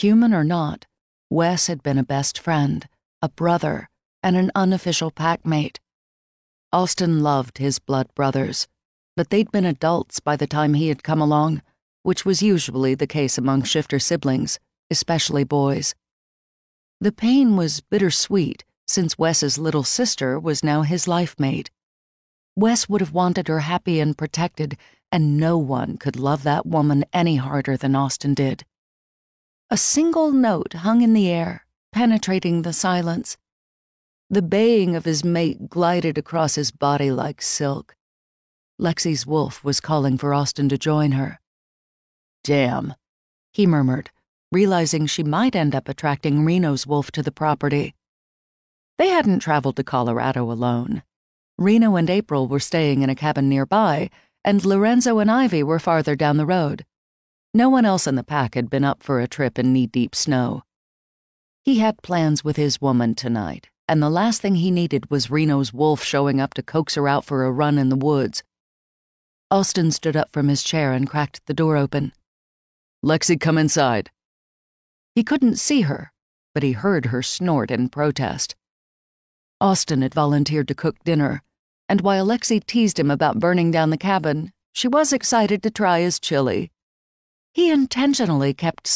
Human or not, Wes had been a best friend, a brother, and an unofficial packmate. Austin loved his blood brothers, but they'd been adults by the time he had come along, which was usually the case among shifter siblings, especially boys. The pain was bittersweet, since Wes's little sister was now his life mate. Wes would have wanted her happy and protected, and no one could love that woman any harder than Austin did. A single note hung in the air, penetrating the silence. The baying of his mate glided across his body like silk. Lexi's wolf was calling for Austin to join her. "Damn," he murmured, realizing she might end up attracting Reno's wolf to the property. They hadn't traveled to Colorado alone. Reno and April were staying in a cabin nearby, and Lorenzo and Ivy were farther down the road. No one else in the pack had been up for a trip in knee-deep snow. He had plans with his woman tonight, and the last thing he needed was Reno's wolf showing up to coax her out for a run in the woods. Austin stood up from his chair and cracked the door open. "Lexi, come inside." He couldn't see her, but he heard her snort in protest. Austin had volunteered to cook dinner, and while Lexi teased him about burning down the cabin, she was excited to try his chili. He intentionally kept